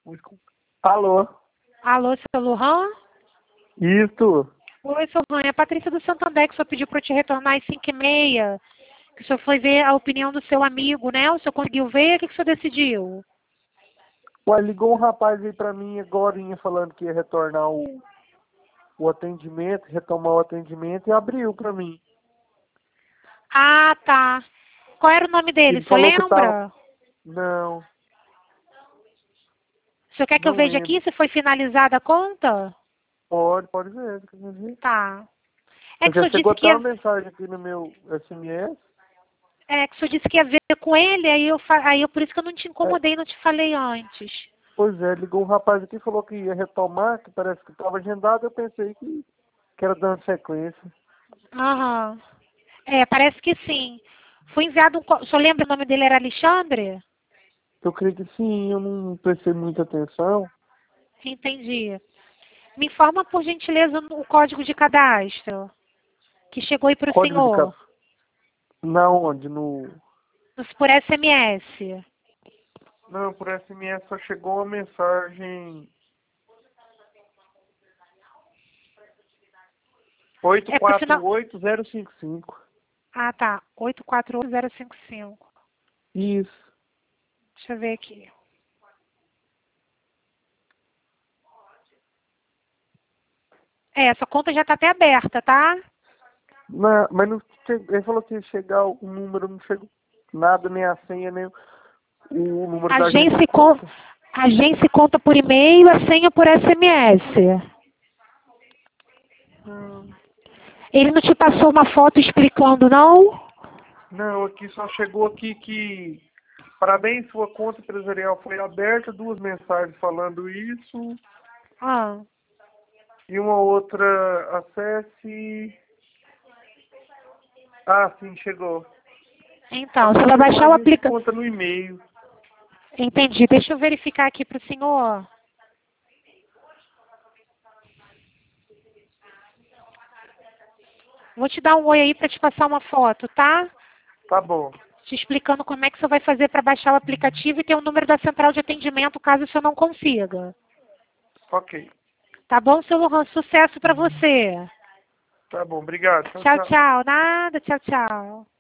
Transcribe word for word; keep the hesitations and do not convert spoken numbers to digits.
Alô? Alô, seu Lujan? Isso. Oi, seu Lujan. É a Patrícia do Santander que o senhor pediu para eu te retornar às cinco e meia. Que o senhor foi ver a opinião do seu amigo, né? O senhor conseguiu ver? O que, que o senhor decidiu? Ué, ligou um rapaz aí pra mim agorinha falando que ia retornar o, o atendimento, retomar o atendimento e abriu pra mim. Ah, tá. Qual era o nome dele? Ele O senhor falou que tava... lembra? Não, O senhor quer que eu não veja lembro. aqui se foi finalizada a conta? Pode, pode ver. quer ver. Tá. É Mas que o já senhor chegou disse que até ia, uma mensagem aqui no meu S M S. é, que o senhor disse que ia ver com ele, aí eu, fa- aí eu por isso que eu não te É, incomodei, não te falei antes. pois é, ligou um rapaz aqui e falou que ia retomar, que parece que estava agendado. Eu pensei que, que era dando sequência. Aham. É, parece que sim. Foi enviado um... co- O senhor lembra o nome dele era Alexandre? Eu creio que sim, eu não prestei muita atenção. Entendi. Me informa, por gentileza, o código de cadastro que chegou aí para o Código de senhor, cap... Na onde? No... por S M S. Não, por S M S só chegou uma mensagem oito É pro quatro final... oito zero cinco cinco. Ah, tá. oito quatro oito zero cinco cinco. Isso. Deixa eu ver aqui. É, essa conta já está até aberta, tá? Na... Mas não che... ele falou que ia chegar o número, não chegou nada, nem a senha, nem o número A da agência agência, de con... conta. a agência conta por e-mail, a senha por S M S. Não, Ele não te passou uma foto explicando, não? não, aqui só chegou aqui que parabéns, sua conta empresarial foi aberta, duas mensagens falando isso Ah, e uma outra acesse. Ah, sim, chegou. Só então, que você não vai tem uma baixar o agência de aplicativo. conta no e-mail. Entendi. Deixa eu verificar aqui para o senhor. Vou te dar um oi aí para te passar uma foto, tá? Tá bom. Te explicando como é que você vai fazer para baixar o aplicativo e ter o número da central de atendimento caso você não consiga. Ok. Tá bom, seu Lohan? Sucesso para você. Tá bom. Obrigado. Tchau, Tchau, tchau. tchau. Nada, tchau, tchau.